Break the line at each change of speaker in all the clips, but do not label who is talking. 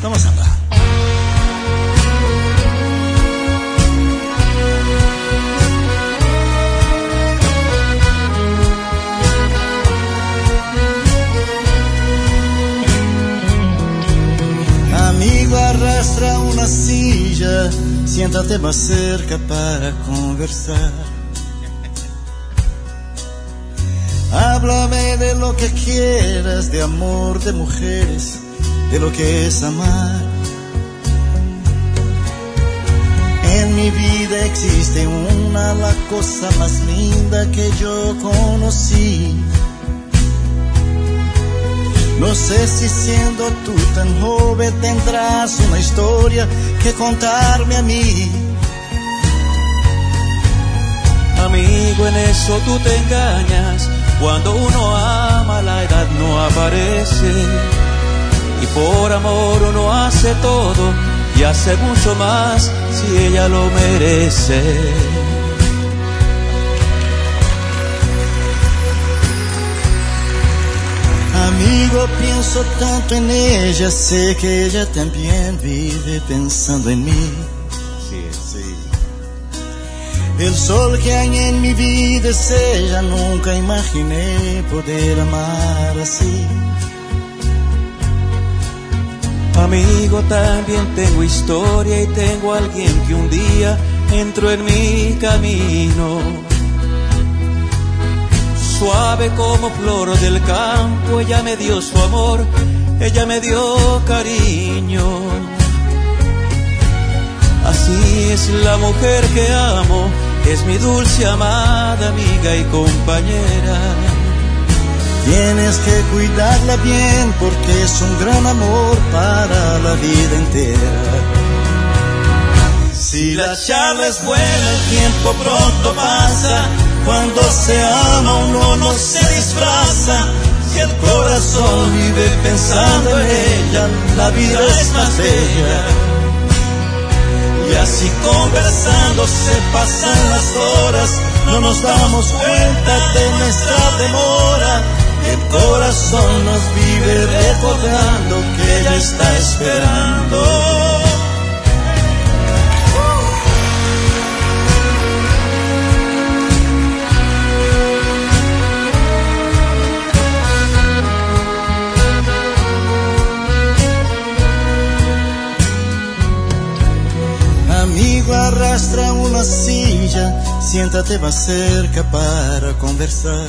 Vamos a hablar.
Amigo, arrastra una silla, siéntate más cerca para conversar. Háblame de lo que quieras, de amor, de mujeres, de lo que es amar. En mi vida existe una, la cosa más linda que yo conocí. No sé si siendo tú tan joven tendrás una historia que contarme a mí.
Amigo, en eso tú te engañas. Cuando uno ama, la edad no aparece. Y por amor uno hace todo y hace mucho más si ella lo merece.
Amigo, pienso tanto en ella, sé que ella también vive pensando en mí. Sí. El sol que hay en mi vida es ella, nunca imaginé poder amar así.
Amigo, también tengo historia y tengo a alguien que un día entró en mi camino. Suave como flor del campo, ella me dio su amor, ella me dio cariño. Así es la mujer que amo, es mi dulce amada amiga y compañera.
Tienes que cuidarla bien porque es un gran amor para la vida entera.
Si la charla es buena, el tiempo pronto pasa. Cuando se ama uno no se disfraza. Si el corazón vive pensando en ella, la vida es más bella. Y así conversando se pasan las horas, no nos damos cuenta de nuestra demora. El corazón nos vive recordando que ella está esperando.
Amigo, arrastra una silla, siéntate más cerca para conversar.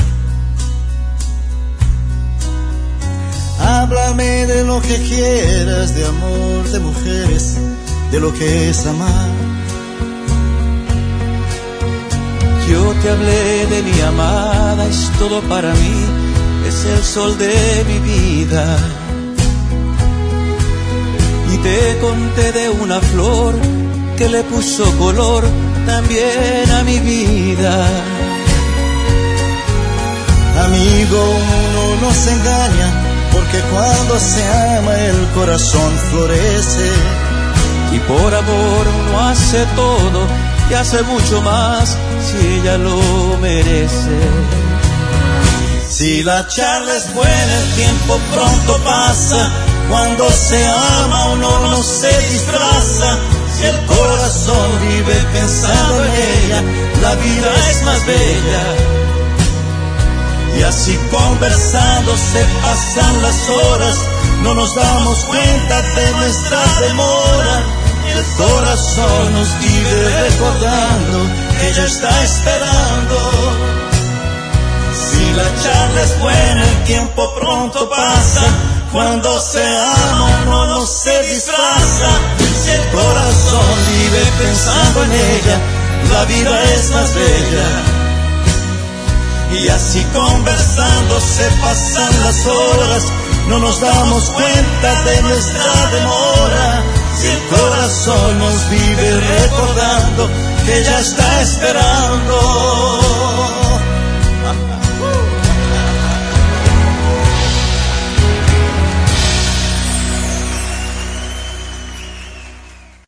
Háblame de lo que quieras, de amor, de mujeres, de lo que es amar.
Yo te hablé de mi amada, es todo para mí, es el sol de mi vida. Y te conté de una flor que le puso color también a mi vida.
Amigo, uno no se engaña, porque cuando se ama el corazón florece.
Y por amor uno hace todo y hace mucho más si ella lo merece.
Si la charla es buena, el tiempo pronto pasa. Cuando se ama uno no se disfraza. Si el corazón vive pensando en ella, la vida es más bella. Y así conversando se pasan las horas, no nos damos cuenta de nuestra demora. El corazón nos vive recordando que ella está esperando. Si la charla es buena, el tiempo pronto pasa. Cuando se ama uno no se disfraza. Si el corazón vive pensando en ella, la vida es más bella. Y así conversando se pasan las horas, no nos damos cuenta de nuestra demora. Si el corazón nos vive recordando que ella está esperando.